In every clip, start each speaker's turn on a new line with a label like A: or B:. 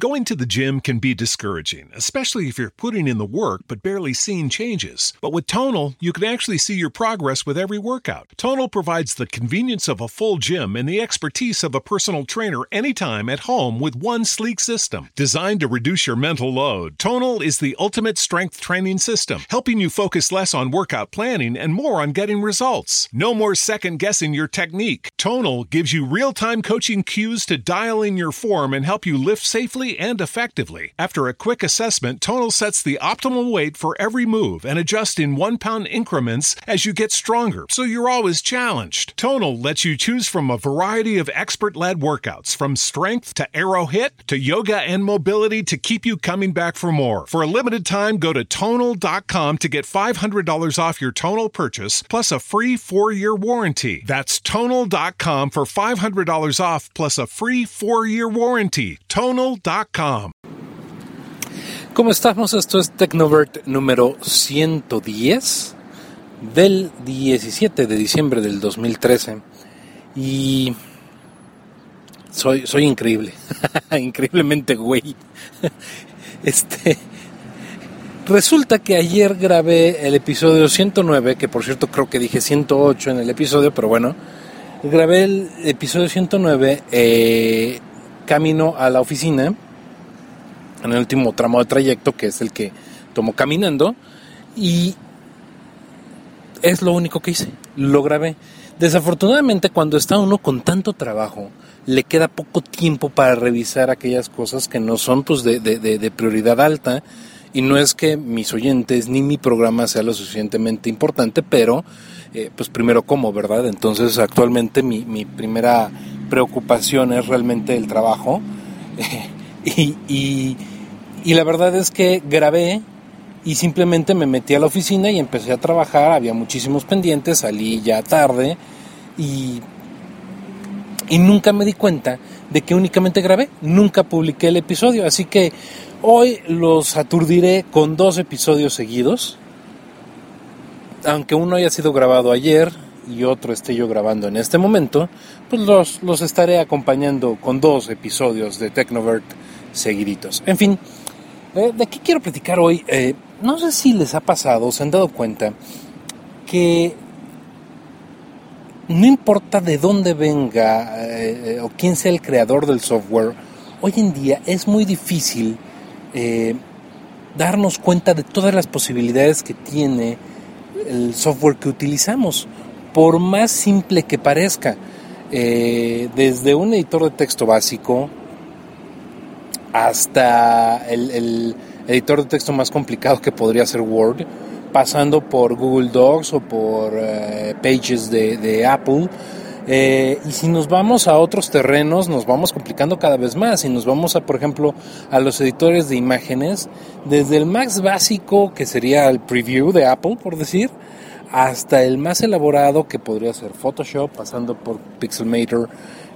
A: Going to the gym can be discouraging, especially if you're putting in the work but barely seeing changes. But with Tonal, you can actually see your progress with every workout. Tonal provides the convenience of a full gym and the expertise of a personal trainer anytime at home with one sleek system. Designed to reduce your mental load, Tonal is the ultimate strength training system, helping you focus less on workout planning and more on getting results. No more second-guessing your technique. Tonal gives you real-time coaching cues to dial in your form and help you lift safely and effectively. After a quick assessment, Tonal sets the optimal weight for every move and adjusts in 1-pound increments as you get stronger, so you're always challenged. Tonal lets you choose from a variety of expert-led workouts, from strength to aero hit to yoga and mobility, to keep you coming back for more. For a limited time, go to Tonal.com to get $500 off your Tonal purchase, plus a free 4-year warranty. That's Tonal.com for $500 off, plus a free 4-year warranty. Tonal.com.
B: ¿Cómo estamos? Esto es Tecnovert número 110 del 17 de diciembre del 2013 y soy increíble, increíblemente güey. Resulta que ayer grabé el episodio 109, que por cierto creo que dije 108 en el episodio, pero bueno, grabé el episodio 109 camino a la oficina, en el último tramo de trayecto, que es el que tomo caminando, y es lo único que hice, lo grabé. Desafortunadamente, cuando está uno con tanto trabajo, le queda poco tiempo para revisar aquellas cosas que no son pues de prioridad alta, y no es que mis oyentes ni mi programa sea lo suficientemente importante, pero pues primero como, ¿verdad? Entonces actualmente mi primera preocupación es realmente el trabajo, y la verdad es que grabé y simplemente me metí a la oficina y empecé a trabajar. Había muchísimos pendientes, salí ya tarde y nunca me di cuenta de que únicamente grabé, nunca publiqué el episodio, así que hoy los aturdiré con 2 episodios seguidos, aunque uno haya sido grabado ayer y otro esté yo grabando en este momento, pues los estaré acompañando con 2 episodios de Tecnovert seguiditos. En fin, ¿de qué quiero platicar hoy? No sé si les ha pasado, se han dado cuenta que no importa de dónde venga o quién sea el creador del software, hoy en día es muy difícil darnos cuenta de todas las posibilidades que tiene el software que utilizamos, por más simple que parezca, desde un editor de texto básico hasta el editor de texto más complicado que podría ser Word, pasando por Google Docs o por Pages de Apple. Y si nos vamos a otros terrenos, nos vamos complicando cada vez más. Si nos vamos por ejemplo, a los editores de imágenes, desde el más básico, que sería el Preview de Apple, por decir, hasta el más elaborado, que podría ser Photoshop, pasando por Pixelmator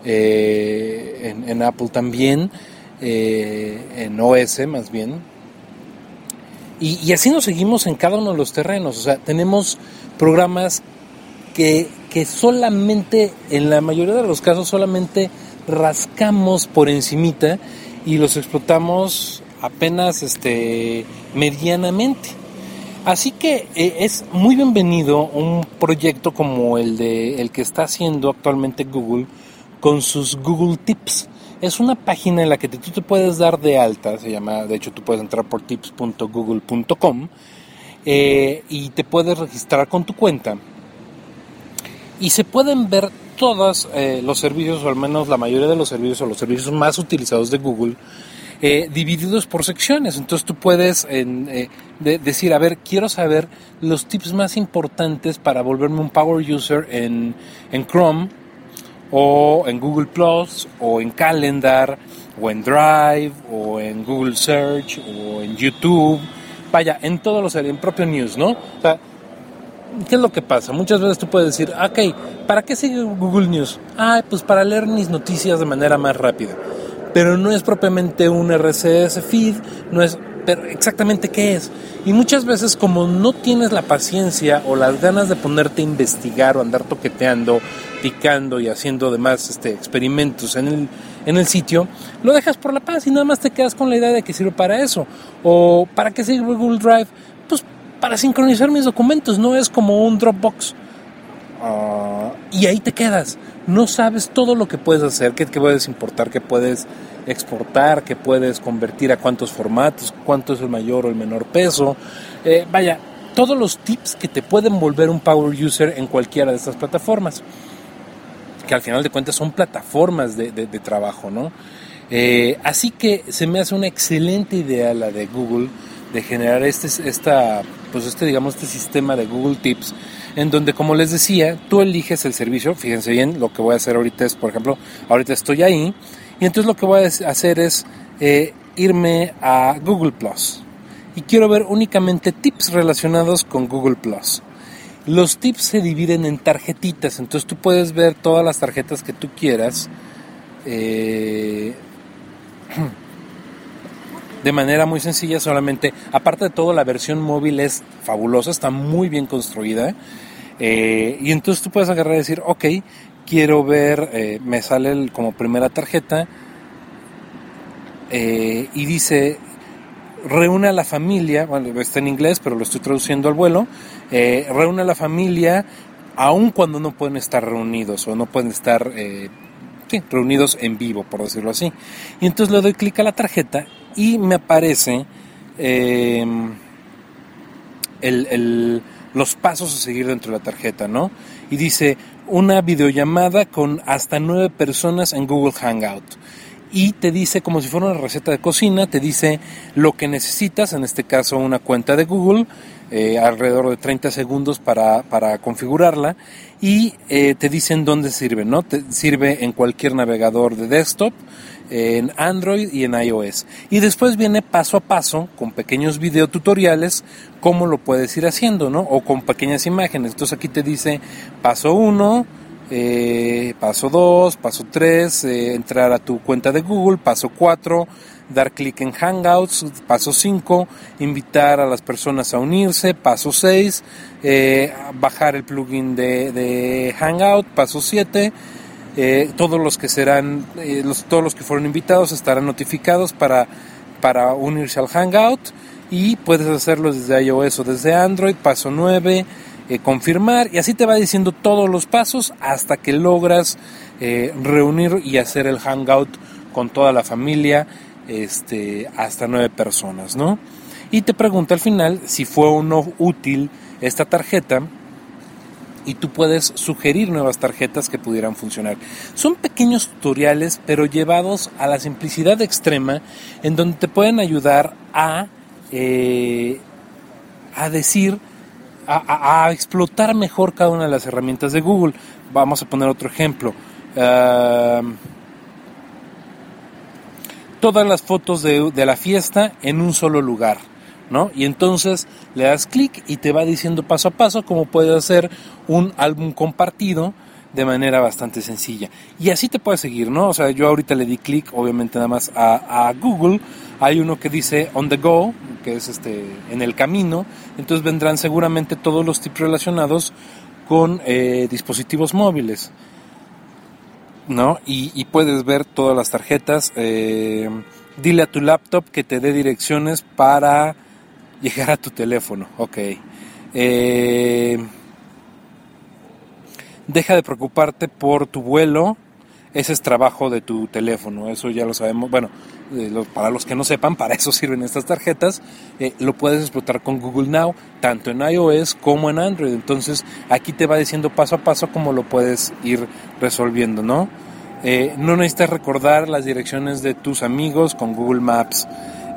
B: en Apple también, en OS más bien. Y así nos seguimos en cada uno de los terrenos. O sea, tenemos programas que solamente, en la mayoría de los casos, solamente rascamos por encimita y los explotamos apenas medianamente. Así que es muy bienvenido un proyecto como el que está haciendo actualmente Google con sus Google Tips. Es una página en la que tú te puedes dar de alta, se llama, de hecho tú puedes entrar por tips.google.com y te puedes registrar con tu cuenta y se pueden ver todos los servicios, o al menos la mayoría de los servicios, o los servicios más utilizados de Google, divididos por secciones. Entonces tú puedes decir, a ver, quiero saber los tips más importantes para volverme un power user en Chrome, o en Google Plus, o en Calendar, o en Drive, o en Google Search, o en YouTube, vaya, en todos los, en propio News, ¿no? O sea, ¿qué es lo que pasa? Muchas veces tú puedes decir, ok, ¿para qué sigue Google News? Pues para leer mis noticias de manera más rápida. Pero no es propiamente un RSS feed, no es pero exactamente qué es. Y muchas veces, como no tienes la paciencia o las ganas de ponerte a investigar o andar toqueteando, picando y haciendo demás experimentos en el sitio, lo dejas por la paz y nada más te quedas con la idea de que sirve para eso. ¿O para qué sirve Google Drive? Pues para sincronizar mis documentos, no es como un Dropbox. Y ahí te quedas. No sabes todo lo que puedes hacer, qué puedes importar, qué puedes exportar, qué puedes convertir a cuántos formatos, cuánto es el mayor o el menor peso. Vaya, todos los tips que te pueden volver un power user en cualquiera de estas plataformas, que al final de cuentas son plataformas de trabajo, ¿no? Así que se me hace una excelente idea la de Google de generar este sistema de Google Tips, en donde, como les decía, tú eliges el servicio. Fíjense bien, lo que voy a hacer ahorita es, por ejemplo, ahorita estoy ahí, y entonces lo que voy a hacer es irme a Google Plus, y quiero ver únicamente tips relacionados con Google Plus. Los tips se dividen en tarjetitas, entonces tú puedes ver todas las tarjetas que tú quieras, de manera muy sencilla. Solamente, aparte de todo, la versión móvil es fabulosa, está muy bien construida, y entonces tú puedes agarrar y decir, ok, quiero ver, me sale como primera tarjeta, y dice, reúne a la familia. Bueno, está en inglés, pero lo estoy traduciendo al vuelo. Reúne a la familia, aun cuando no pueden estar reunidos o no pueden estar reunidos en vivo, por decirlo así. Y entonces le doy clic a la tarjeta y me aparece los pasos a seguir dentro de la tarjeta, ¿no? Y dice, una videollamada con hasta 9 personas en Google Hangout. Y te dice, como si fuera una receta de cocina, te dice lo que necesitas, en este caso una cuenta de Google, alrededor de 30 segundos para configurarla, y te dicen dónde sirve, ¿no? Te sirve en cualquier navegador de desktop, en Android y en iOS. Y después viene paso a paso, con pequeños videotutoriales, cómo lo puedes ir haciendo, ¿no? O con pequeñas imágenes. Entonces aquí te dice paso 1, paso 2, paso 3, entrar a tu cuenta de Google, paso 4, dar clic en Hangouts, paso 5, invitar a las personas a unirse, paso 6, bajar el plugin de Hangout, paso 7, todos los que fueron invitados estarán notificados para unirse al Hangout, y puedes hacerlo desde iOS o desde Android. Paso 9, confirmar, y así te va diciendo todos los pasos hasta que logras reunir y hacer el Hangout con toda la familia, hasta 9 personas, ¿no? Y te pregunta al final si fue o no útil esta tarjeta, y tú puedes sugerir nuevas tarjetas que pudieran funcionar. Son pequeños tutoriales, pero llevados a la simplicidad extrema, en donde te pueden ayudar a decir, a explotar mejor cada una de las herramientas de Google. Vamos a poner otro ejemplo. Todas las fotos de la fiesta en un solo lugar, ¿no? Y entonces le das clic y te va diciendo paso a paso cómo puedes hacer un álbum compartido de manera bastante sencilla. Y así te puedes seguir, ¿no? O sea, yo ahorita le di clic, obviamente, nada más a Google. Hay uno que dice on the go, que es en el camino. Entonces vendrán seguramente todos los tips relacionados con dispositivos móviles, ¿no? Y puedes ver todas las tarjetas. Dile a tu laptop que te dé direcciones para llegar a tu teléfono. Ok. Deja de preocuparte por tu vuelo. Ese es trabajo de tu teléfono. Eso ya lo sabemos. Bueno, para los que no sepan, para eso sirven estas tarjetas. Lo puedes explotar con Google Now, tanto en iOS como en Android. Entonces, aquí te va diciendo paso a paso cómo lo puedes ir resolviendo, ¿no? No necesitas recordar las direcciones de tus amigos con Google Maps.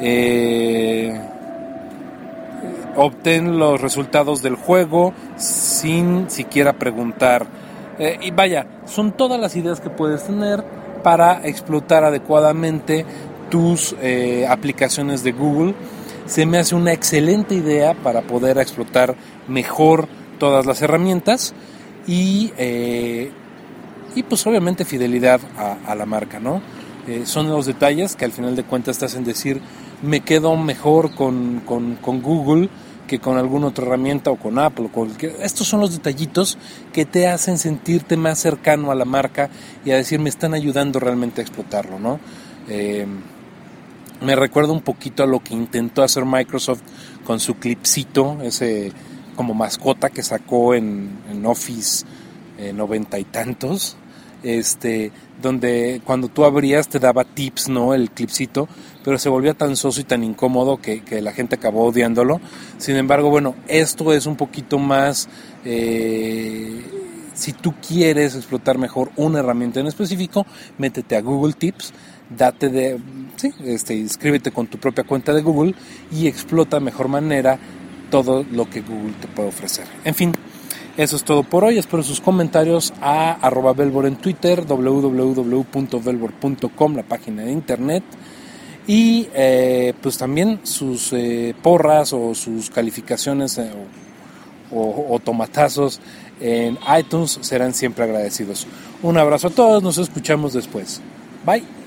B: Obtén los resultados del juego sin siquiera preguntar. Y vaya, son todas las ideas que puedes tener para explotar adecuadamente tus aplicaciones de Google. Se me hace una excelente idea para poder explotar mejor todas las herramientas, y pues obviamente fidelidad a la marca, ¿no? son los detalles que al final de cuentas te hacen decir, me quedo mejor con Google que con alguna otra herramienta o con Apple o cualquier. Estos son los detallitos que te hacen sentirte más cercano a la marca y a decir, me están ayudando realmente a explotarlo, ¿no? Me recuerda un poquito a lo que intentó hacer Microsoft con su clipcito, ese como mascota que sacó en Office 90 y tantos, donde cuando tú abrías te daba tips, ¿no? El clipcito, pero se volvía tan soso y tan incómodo que la gente acabó odiándolo. Sin embargo, bueno, esto es un poquito más, si tú quieres explotar mejor una herramienta en específico, métete a Google Tips, inscríbete con tu propia cuenta de Google y explota de mejor manera todo lo que Google te puede ofrecer. En fin, eso es todo por hoy. Espero sus comentarios a @Velbor en Twitter, www.velbor.com, la página de internet, y pues también sus porras o sus calificaciones o tomatazos en iTunes serán siempre agradecidos. Un abrazo a todos, nos escuchamos después. Bye.